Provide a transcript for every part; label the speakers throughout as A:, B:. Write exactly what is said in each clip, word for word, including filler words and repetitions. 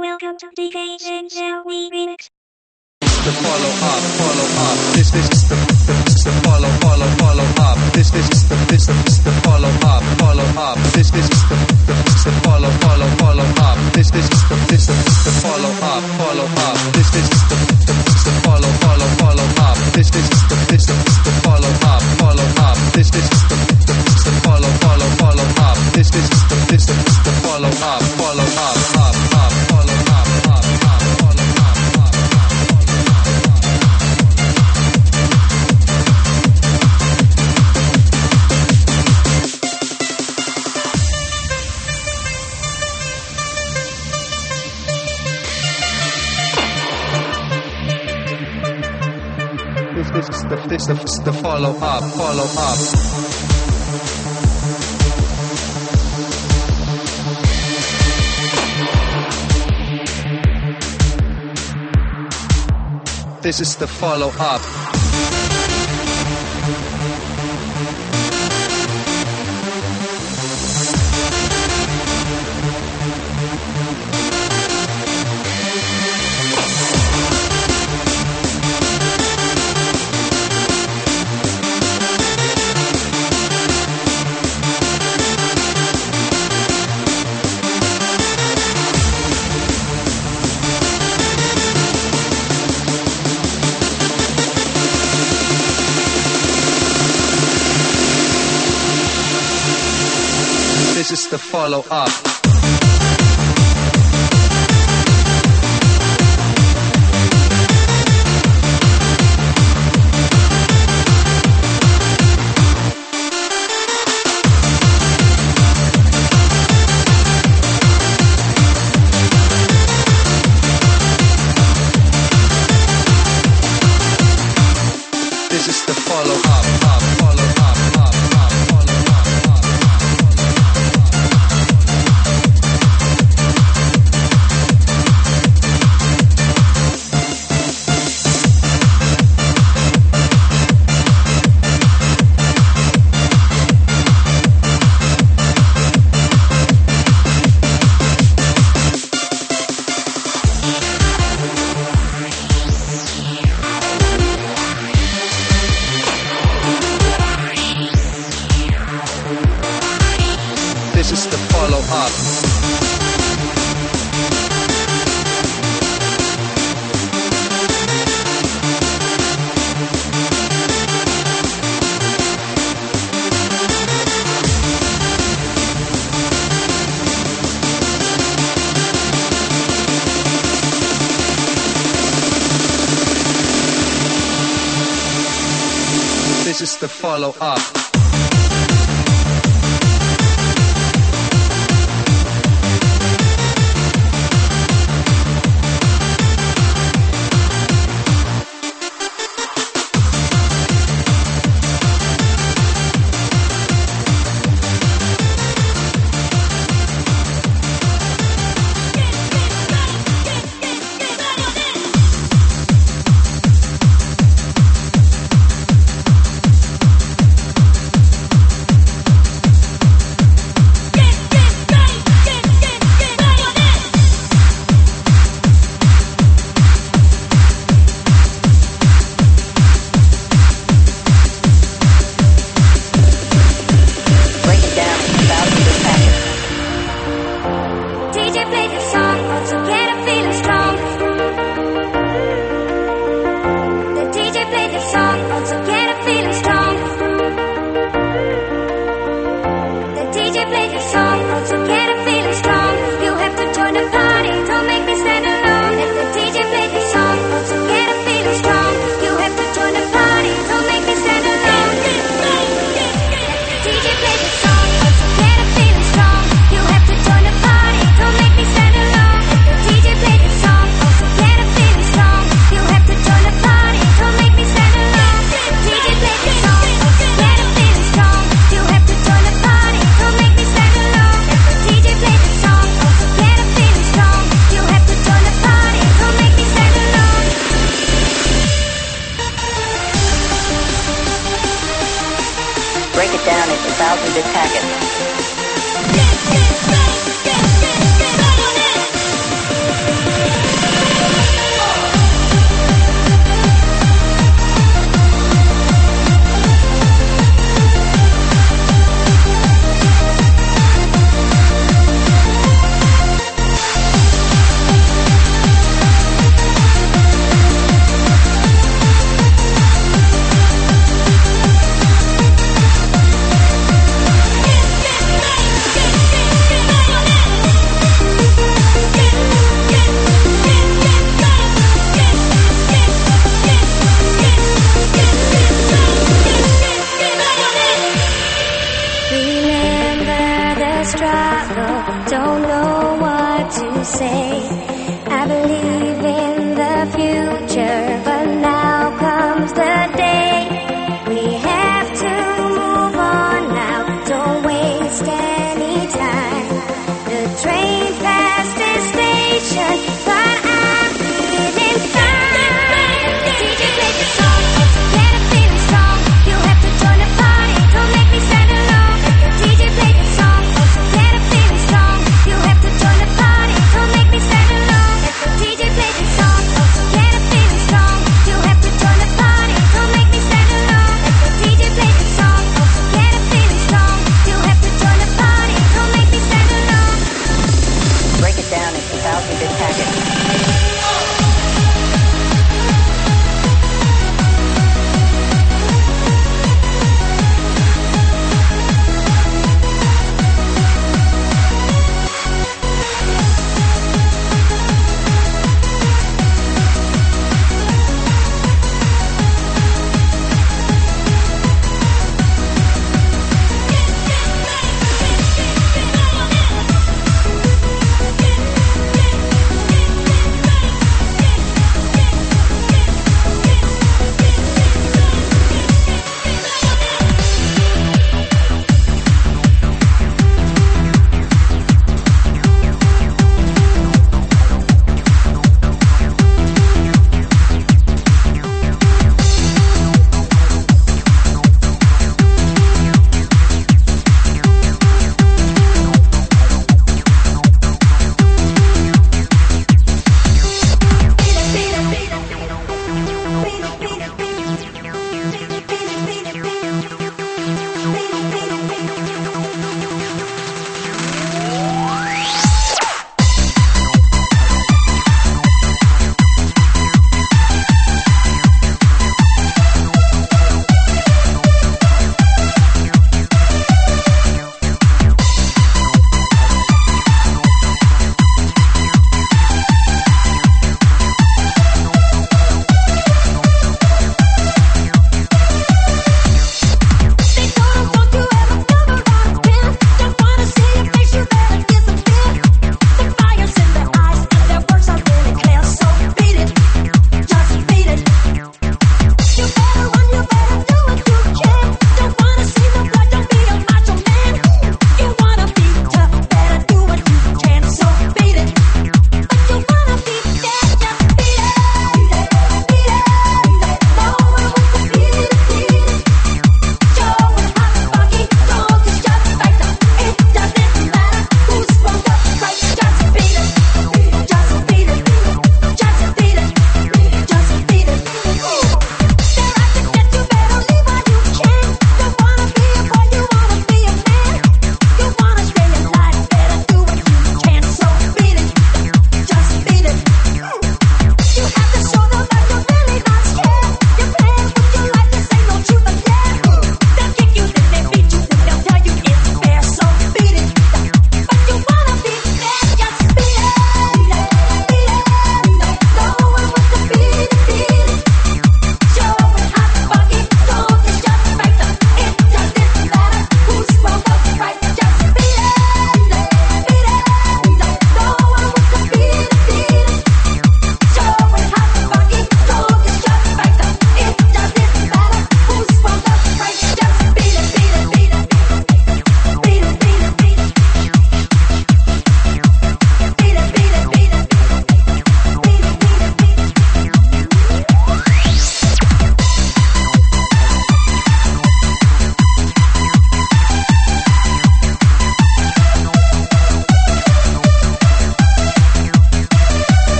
A: Welcome to D K Zinzel Remix.
B: The follow up, follow up. This this is the the this the follow follow follow up. This this is the this the this the follow up, follow up. This this is the the this the follow follow follow up. This this is the this the this the follow up, follow up. This this is the the this the follow follow follow up. This this is the this the this the follow up, follow up. This this is the the this the follow follow follow up. This this is the this the this the follow up, follow up, up up, follow up, up up, follow up. This is the this the this the follow up, follow up. This is the follow up. This is the follow up. This is the follow up, up, follow up, up, up, follow up, up. This is the follow up. This is the follow up.
C: Break it down into thousand bit packets. this packet.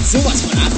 D: Súbasela.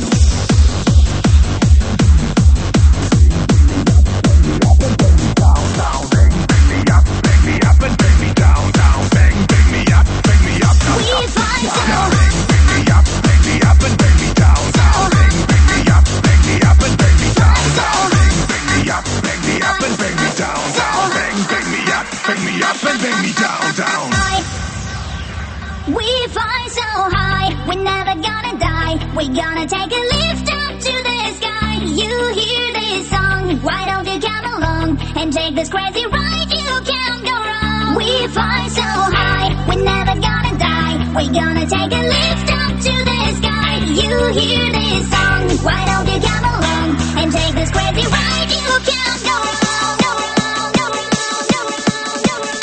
E: We're gonna take a lift up to the sky. You hear this song, why don't you come along and take this crazy ride? You can't go wrong. We fly so high, we're never gonna die. We're gonna take a lift up to the sky. You hear this song, why don't you come along and take this crazy ride? You can't go wrong. Go wrong, go wrong, go wrong, go wrong.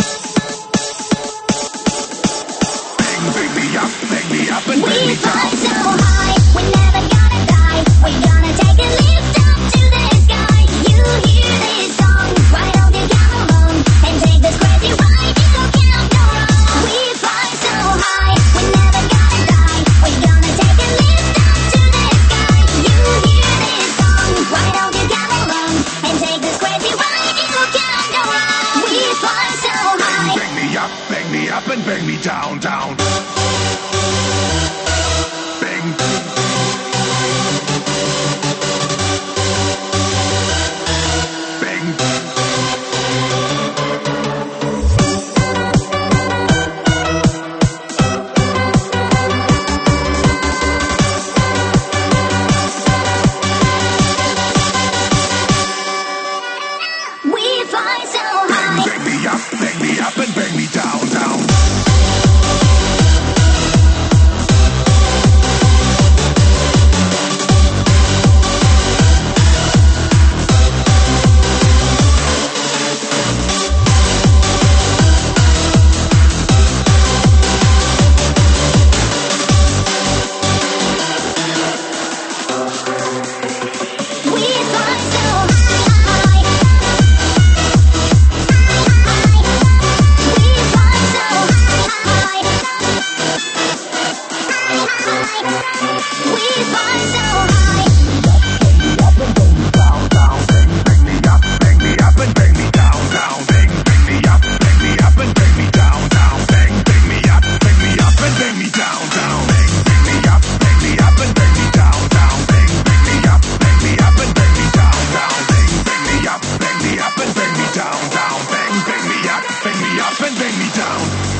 F: Bang, bang me up, bang me up and bang
E: We
F: me
E: fly
F: down.
E: so high, we're never gonna die. We're gonna take a lift up to the sky. You hear this song, why don't you come along and take this crazy ride? You can't go wrong. We fly so high, we're never gonna die. We're gonna take a lift up to the sky. You hear this song, why don't you come along and take this crazy ride? You can't go wrong. We fly so high.
F: Bang me up, bang me up and bang me down, down. Bang. Bang.
E: We fly so high.
F: Bang me up, bang me up and bang me down, down.
E: We fly so high. We fly so high. We fly so high.
F: Down, down, bang, bang me up, bang me up and bang me down, down. Bang, bang me up, bang me up and bang me down, down. Bang, bang me up, bang me up and bang me down, down. Bang, bang me up, bang me up and bang me down, down. Bang, bang me up, bang me up and bang me down, down. Bang, bang me up, bang me up and bang me down, down. Bang, bang me up, bang me up and bang me down.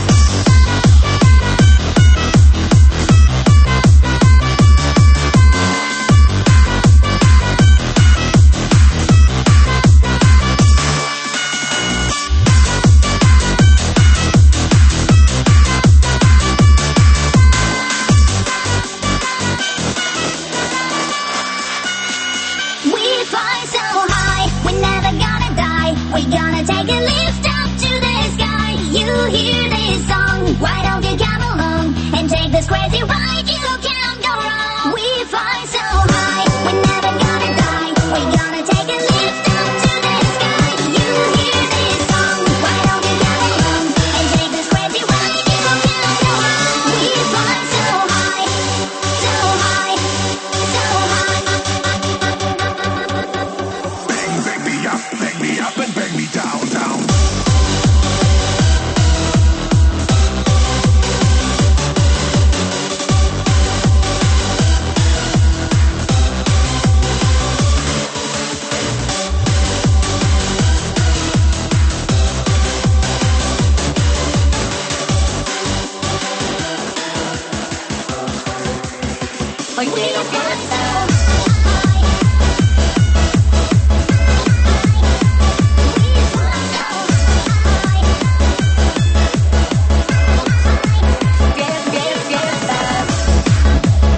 E: We fly so high, we're never gonna die. We're gonna take a lift up to the sky. You hear this song, why don't you come along and take this crazy ride? You can't go wrong. We fly so high, we're never gonna die. We're gonna take a lift up to the sky. You hear this song, why don't you come along and take this crazy ride? You can't go wrong. We fly so high, so high, so high.
F: Bang, bang me up, bang me up and bang me down, down.
E: We fly so high. We fly so high. Get, get, get up.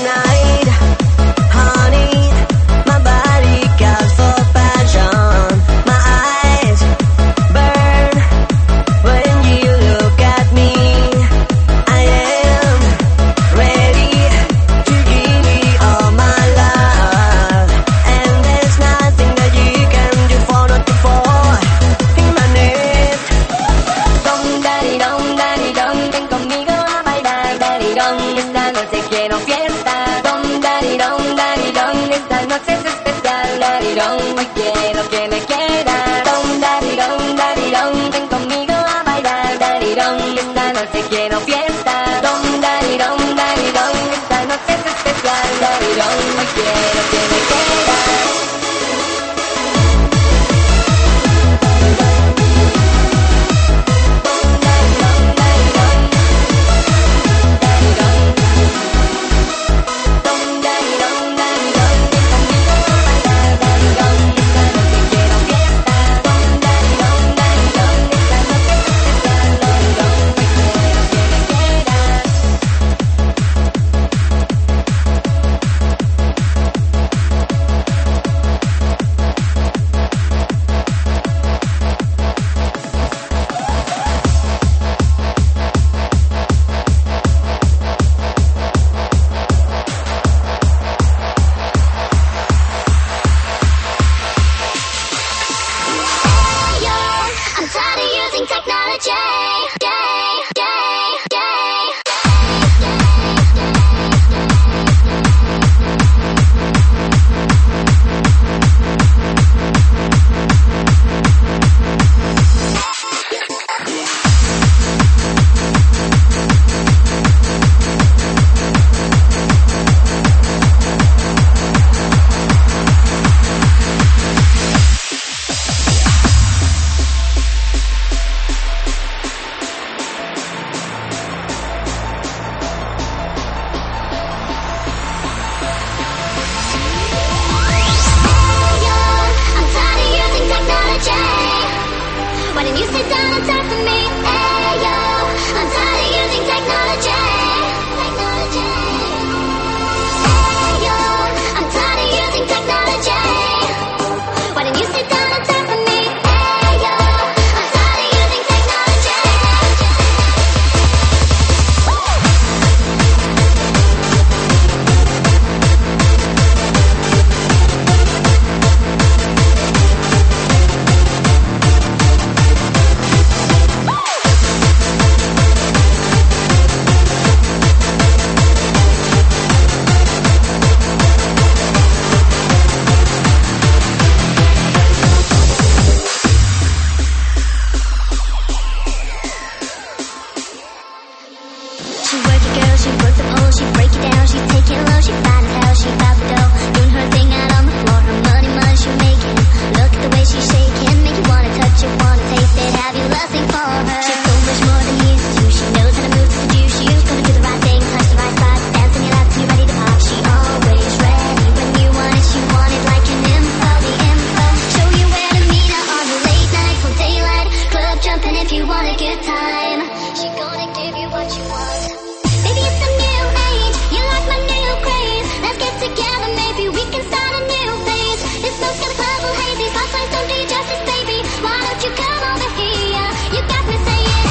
D: night, honey. My body calls for passion. My eyes burn when you look at me. I am ready to give you all my love, and there's nothing that you can do for not to fall in my net. Dom daddy dom daddy dom, ven conmigo a bailar daddy dom. Esta noche quiero fiesta. Dom daddy dom daddy dom, esta noche es especial daddy dom. Hoy quiero que me quieras. Dom daddy dom daddy dom, ven conmigo a bailar daddy dom. Esta noche quiero fiesta. Dom daddy dom daddy dom, esta noche es especial daddy dom. Hoy quiero que me quieras.
E: I'm tired of using technology. Day, day, day. I'm tired of using technology. Why didn't you sit down and talk to me? Hey yo, I'm tired of using technology. Technology. Hey yo, I'm tired of using technology. Why didn't you sit down and talk to me? Hey yo, I'm tired of using technology. She work it, girl, she work the pole, she break it down, she take it low, she fat as hell, she bout the dough, doing her thing out on the floor, her money, money she making. Look at the way she's shaking, make you wanna touch it, wanna taste it, have you lusting for her? She's so much more than you used to, she knows how to move to seduce you, gonna do the right thing, touch the right spot, dance in your lap till you're ready to pop. She always ready when you want it, she want it like an info, the info. Show you where to meet her on the late night for daylight, club jumping if you want a good time. She gonna give you what you want. Maybe it's a new age, you like my new craze. Let's get together, maybe we can start a new phase. This smoke's got a club all hazy, spotlights don't do justice, baby. Why don't you come over here? You got me saying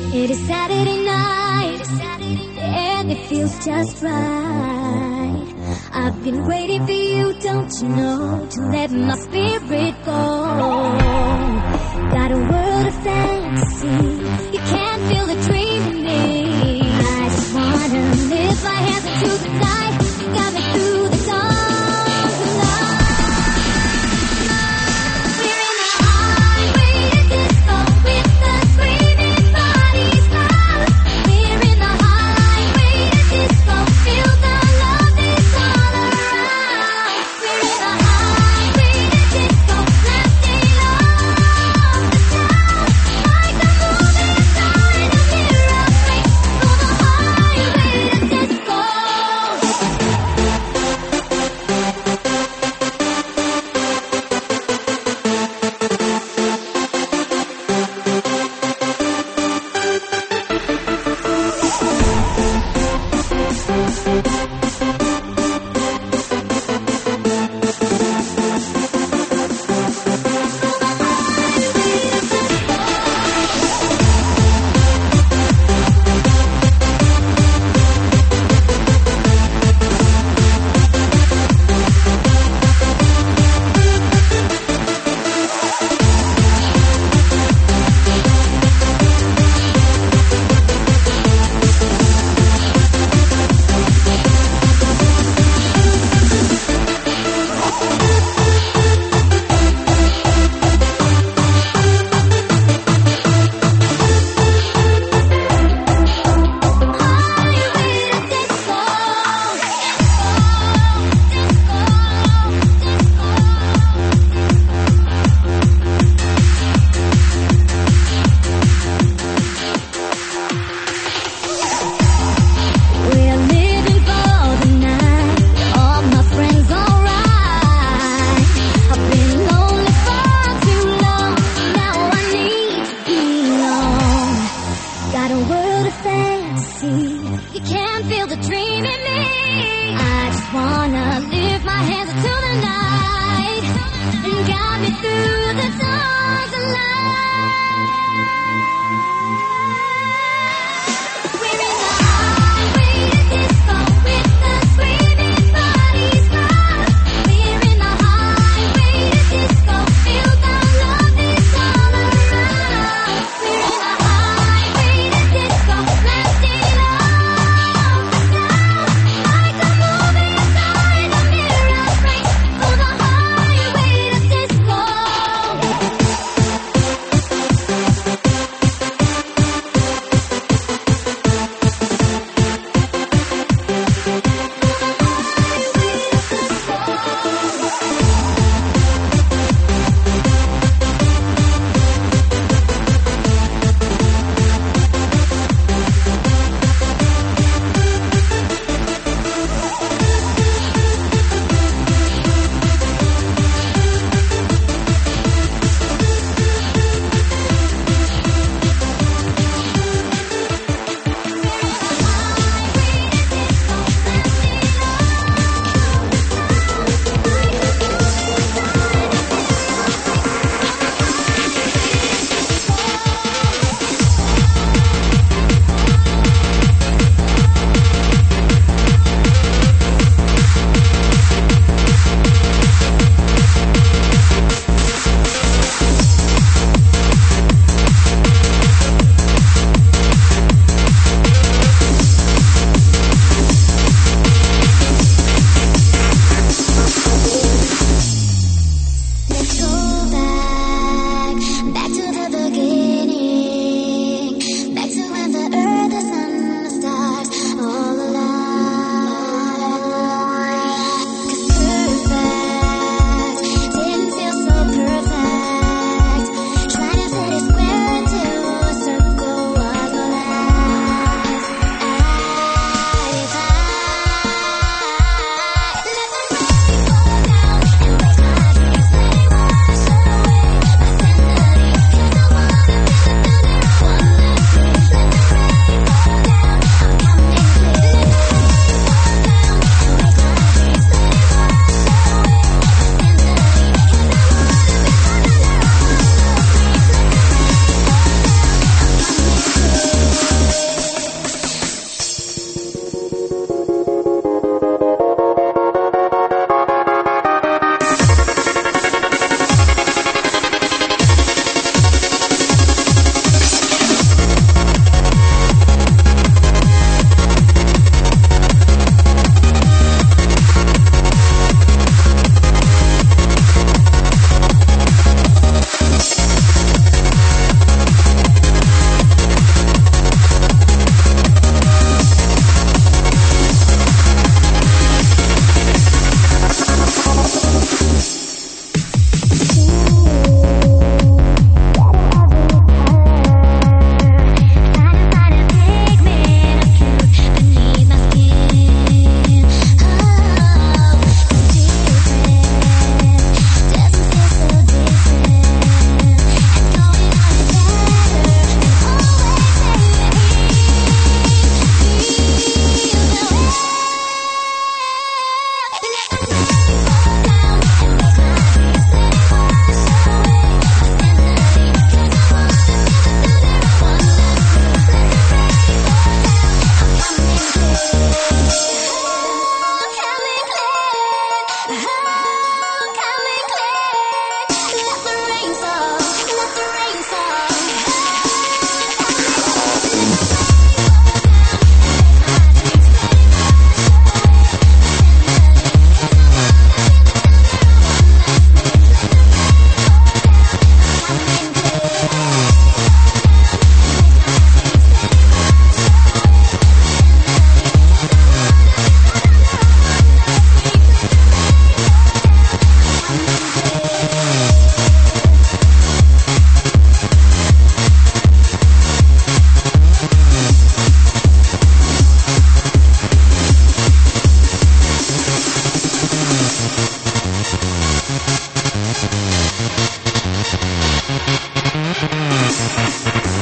E: It is Saturday night, and it feels just right. I've been waiting for you, don't you know, to let my spirit go. Got a world of fantasy, you can't feel the dream in me. I just wanna lift my hands into the night, you got me through the dawn. We're in the highway to disco with the screaming bodies loud. We're in the highway to disco, feel the love that's all around. We're in the highway to disco, blasting off the sound. Like a movie inside a mirror frame, for the highway to disco. We're living for the night, all my friends alright. I've been lonely for too long, now I need to belong. Got a world of fantasy, you can't feel the dream in me. I just wanna lift my hands into the night and guide me through the dawn's light. We're in the highway to disco with the screaming bodies loud. We're in the highway to disco, feel the love that's all around. We're in the highway to disco, blasting off the sound.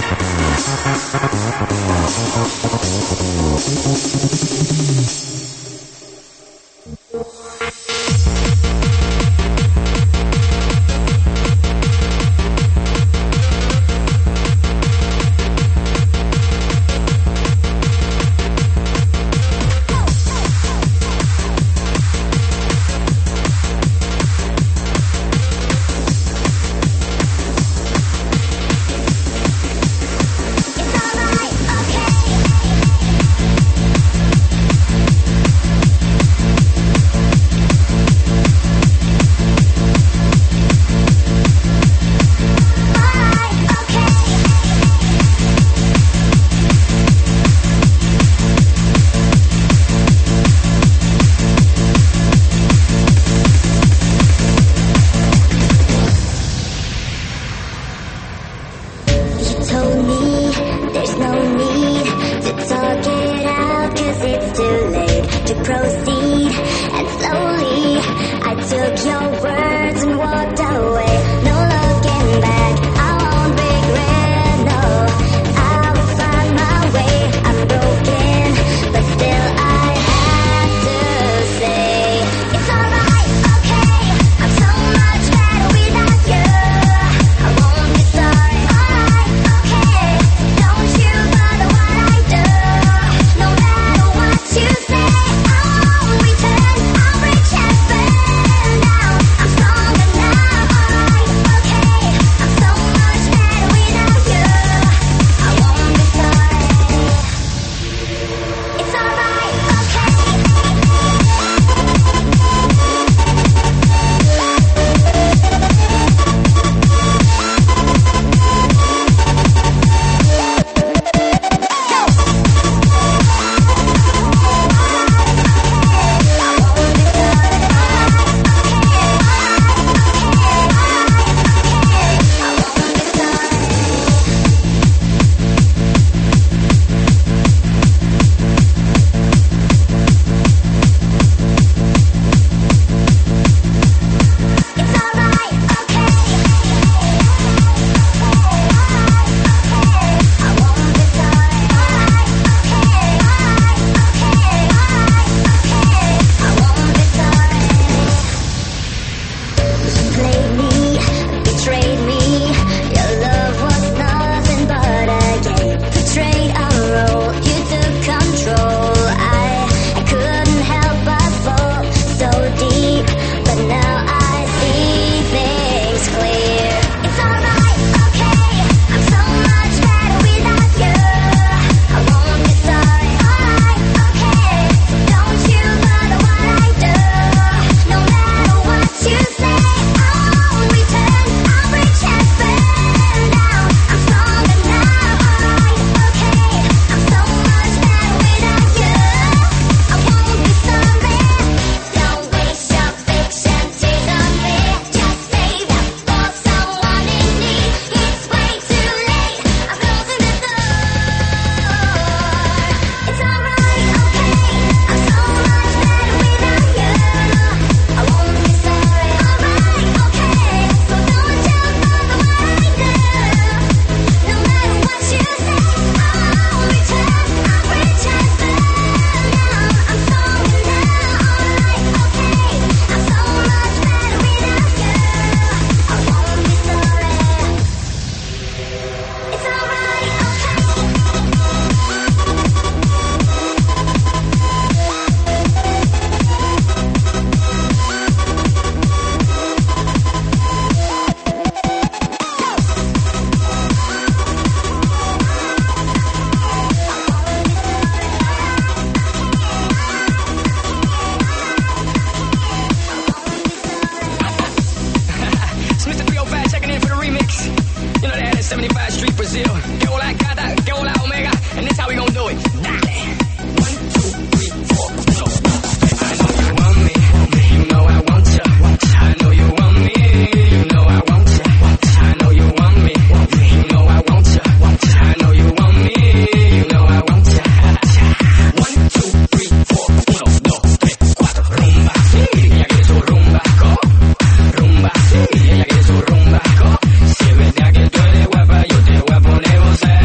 G: Ella quiere su rumba. Si es verdad que tú eres guapa, yo te voy a poner gozar.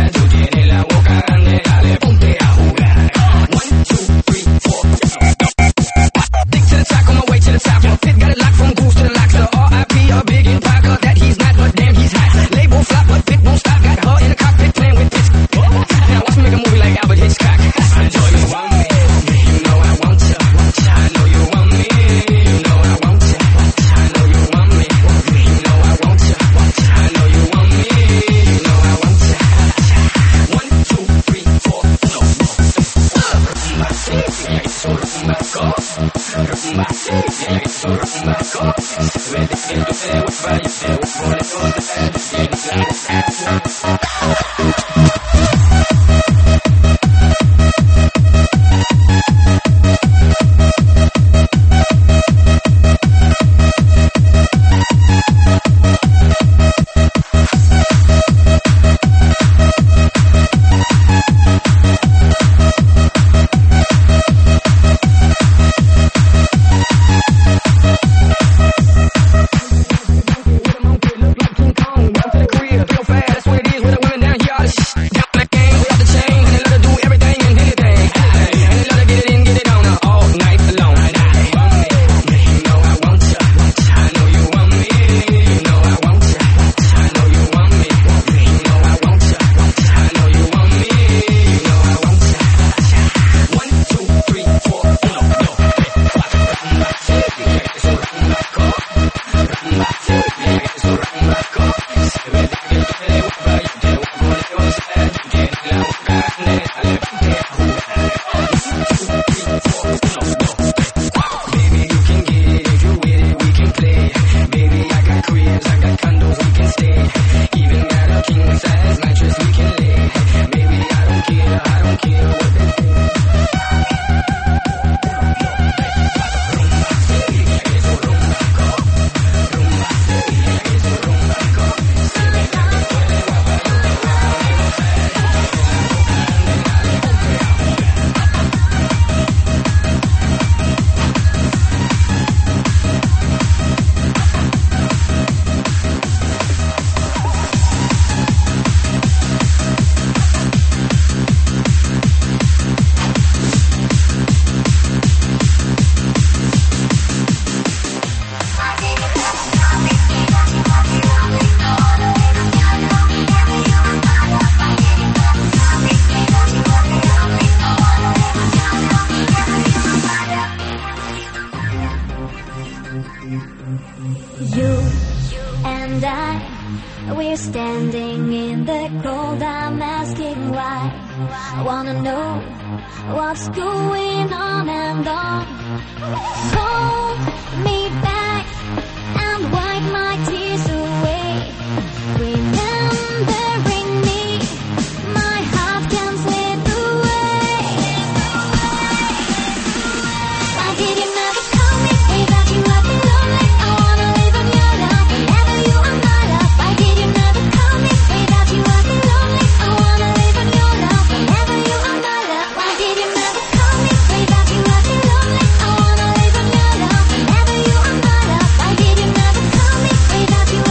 E: Without you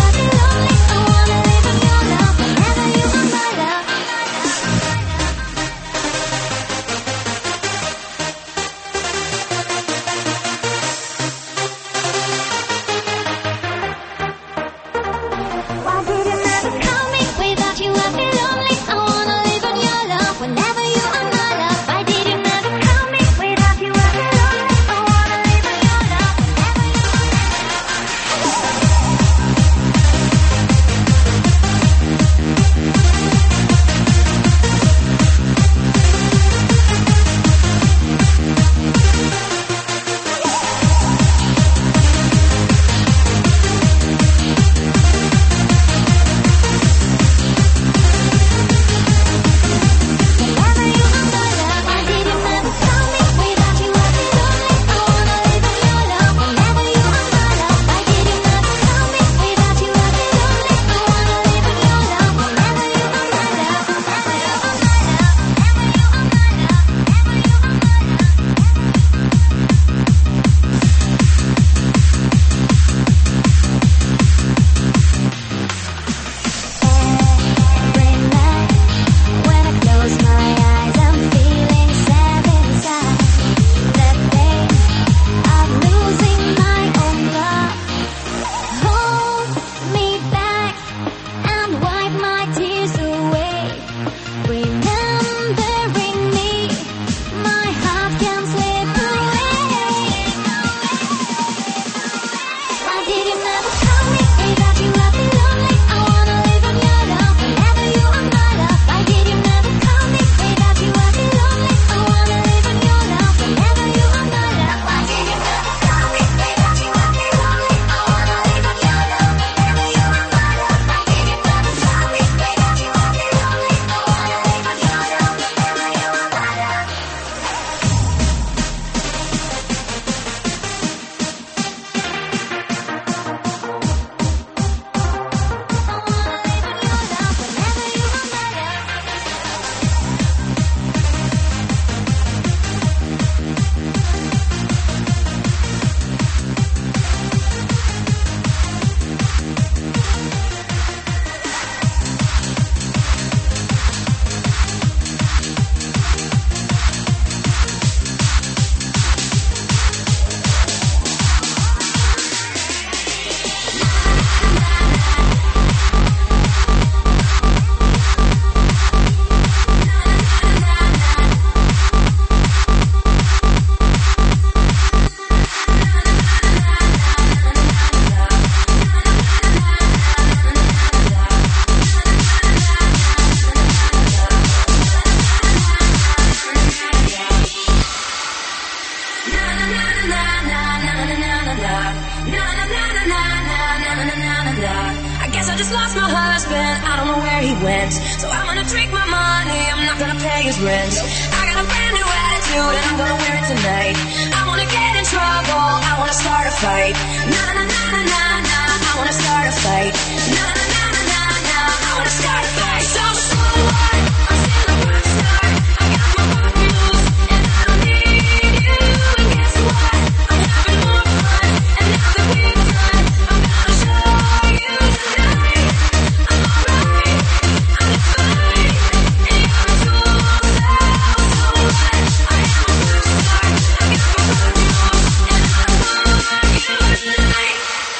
D: gonna pay his rent. I got a brand new attitude and I'm gonna wear it tonight. I wanna get in trouble, I wanna start a fight. Na na na na na na, I wanna start a fight. Na na na na na na, I wanna start a fight. So so what? I'm still a rock star. I got my rock moves and I don't need you. And guess what? I'm having more fun. And now that we're done, I'm gonna show you tonight. I'm alright, I'm fine, and you're a tool. So so what? I am a rock star. I got my rock moves and I want you tonight.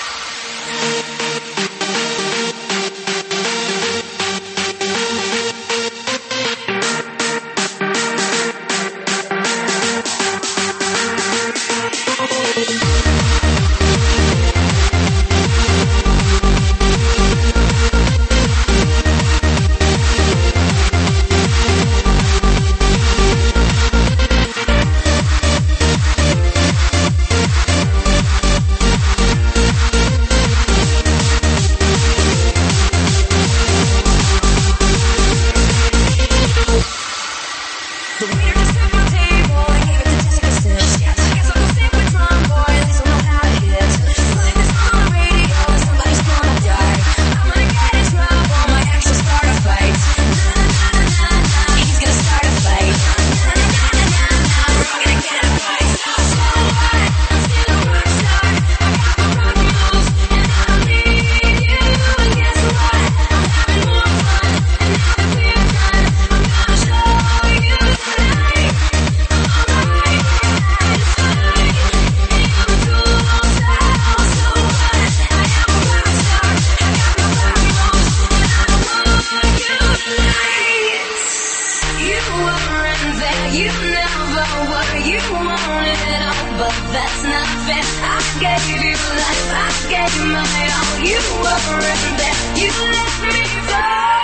D: The waiter just took my table and gave it to Jessica Stiles. I guess I'll go stick with drum boy, at least I'll know how to hit. Playing this on the radio and somebody's gonna die. I'm gonna get in trouble, my ex will start a fight. Na na na na na, he's gonna start a fight. Na na na na na na, we're all gonna get in a fight. So so what? I'm still a rock star. I got my rock moves and I don't need you. And guess what? I'm having more fun. And now that we're done, I'm gonna show you tonight. I'm alright, I'm fine, and you're a tool. So so what? I am a rock star. I got my rock moves and I want you tonight. You weren't there, you never were. You wanted all, but that's not fair. I gave you life, I gave you my all. You weren't there, you let me fall.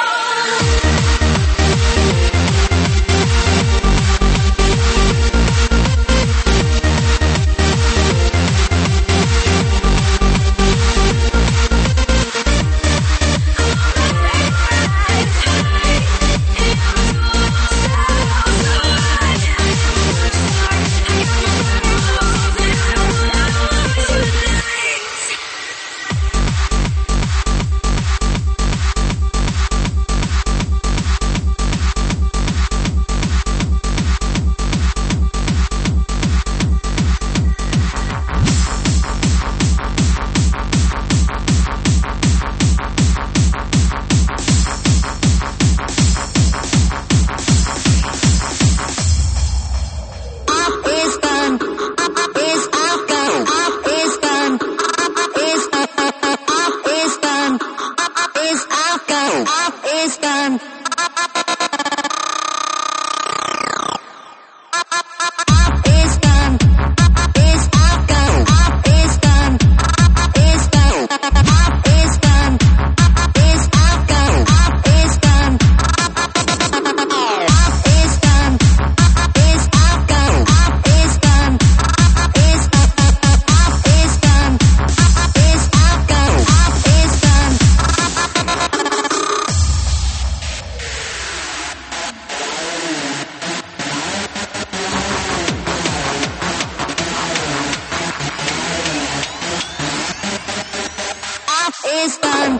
D: It's done.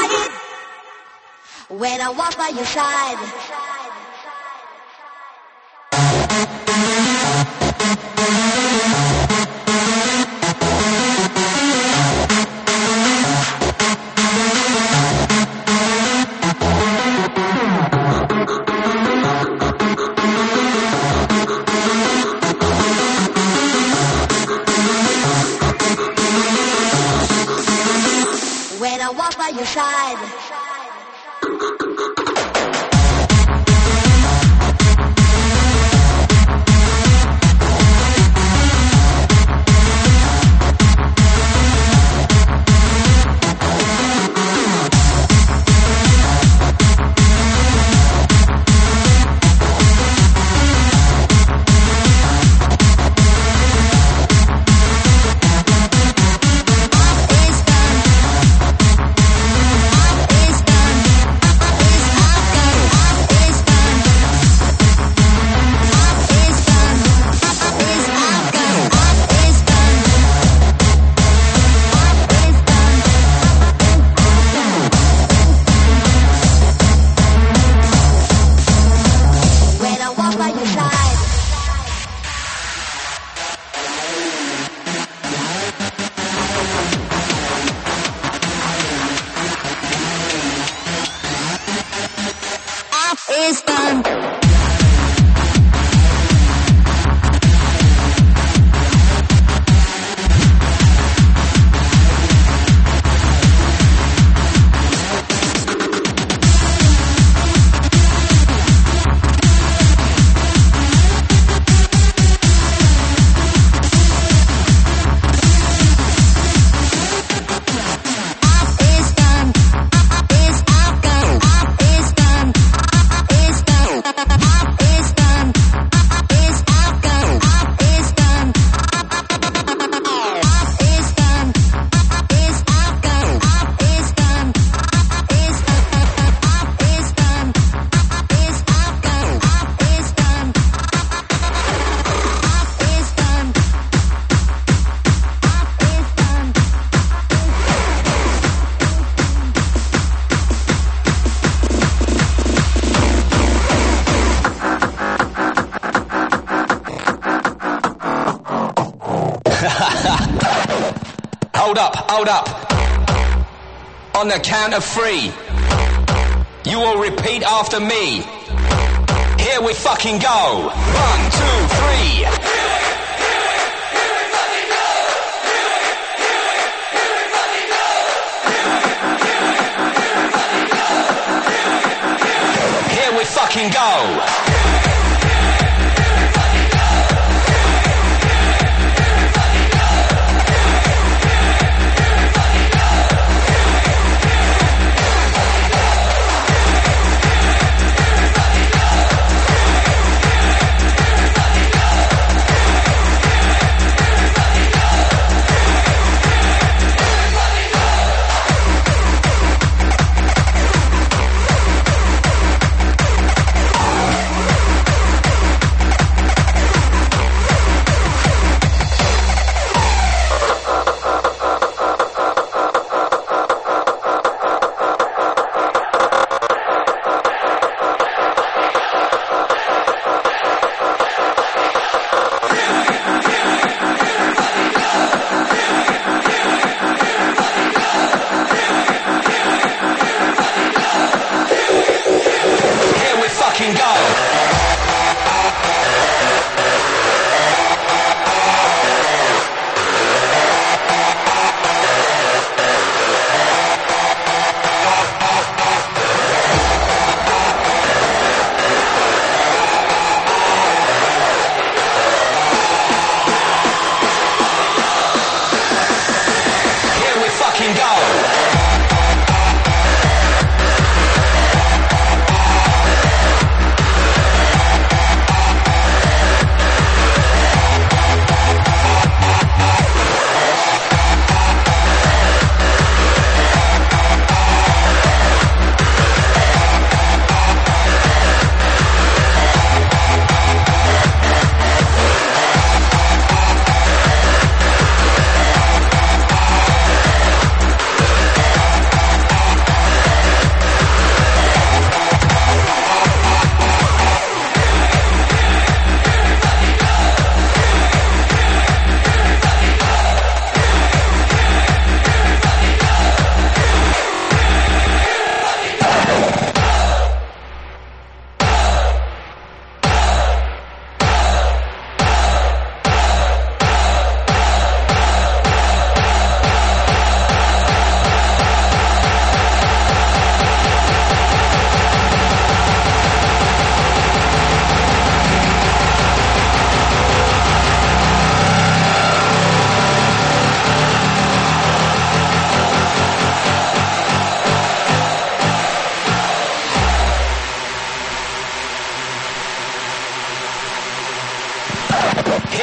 D: When I walk by your side, side. Is done.
G: Hold up, hold up. On the count of three, you will repeat after me. Here we fucking go. One, two, three. Here we fucking go.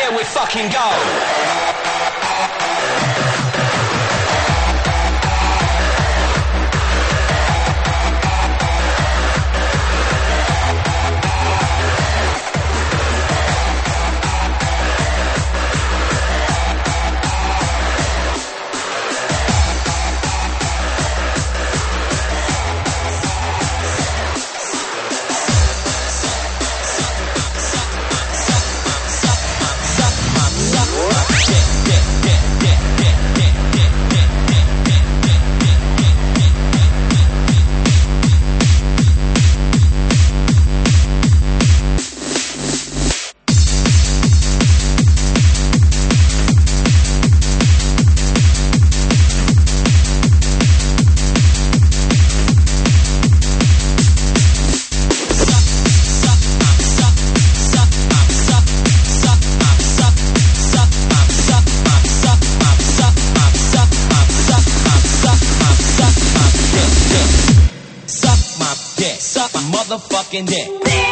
G: Here we fucking go.
H: Motherfucking dick.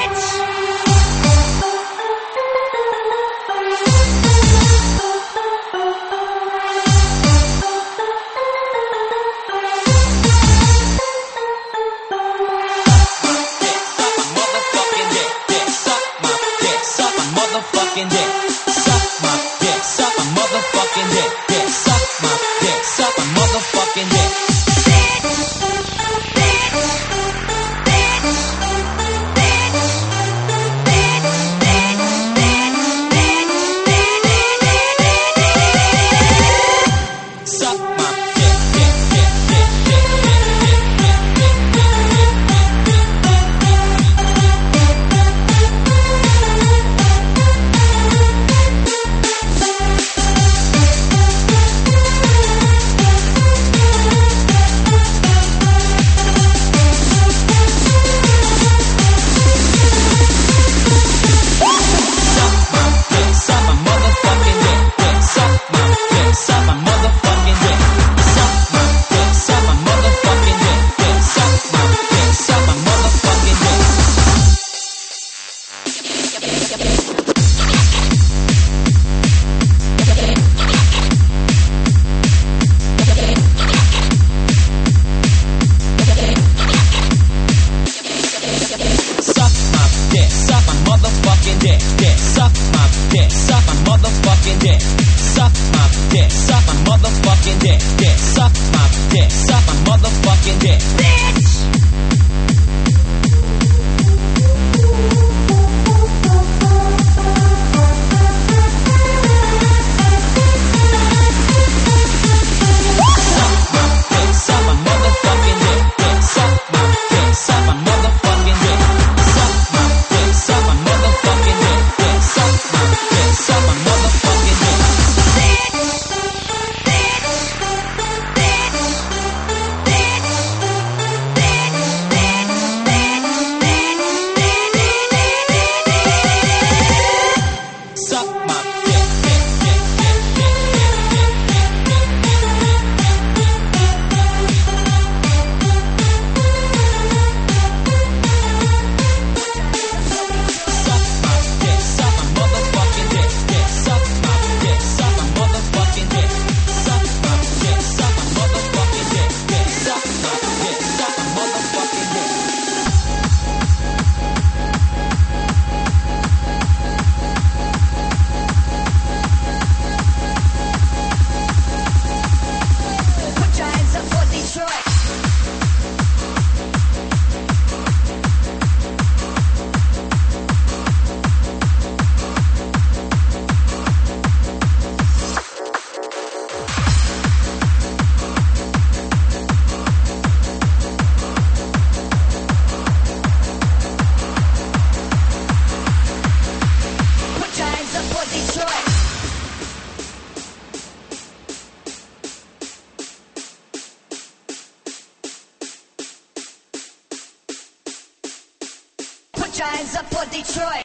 E: Giants up for Detroit.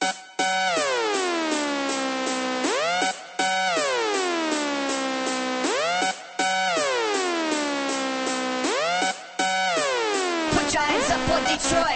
E: Put your hands up for Detroit.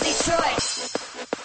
E: destroy.